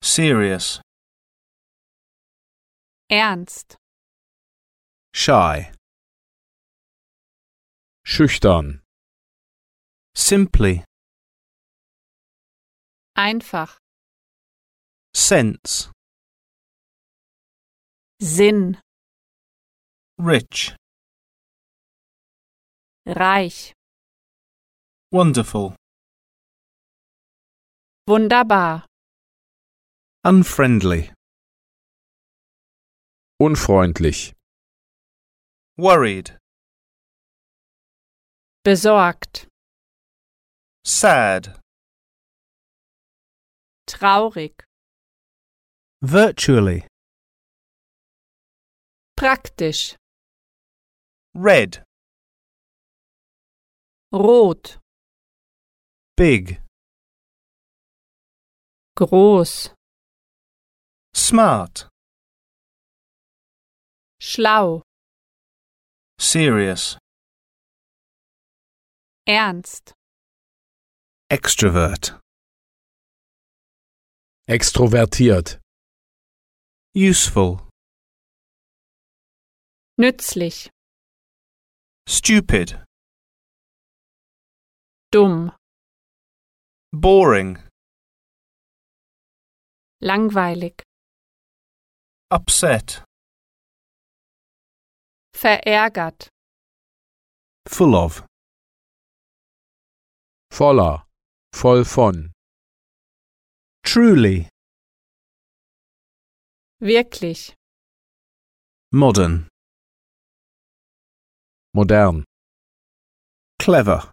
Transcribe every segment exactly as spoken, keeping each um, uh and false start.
serious, ernst, shy, schüchtern, simply, einfach, sense, Sinn, rich, reich, wonderful, wunderbar, unfriendly, unfreundlich, worried, besorgt, sad, traurig, virtually, praktisch, red, rot, big, groß, smart, schlau, serious, ernst, extrovert, extrovertiert, useful, nützlich, stupid, dumm, boring, langweilig, upset, verärgert, full of, voller, voll von, truly, wirklich, modern, modern, clever,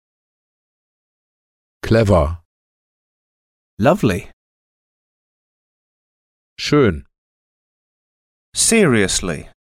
clever, lovely, schön, seriously,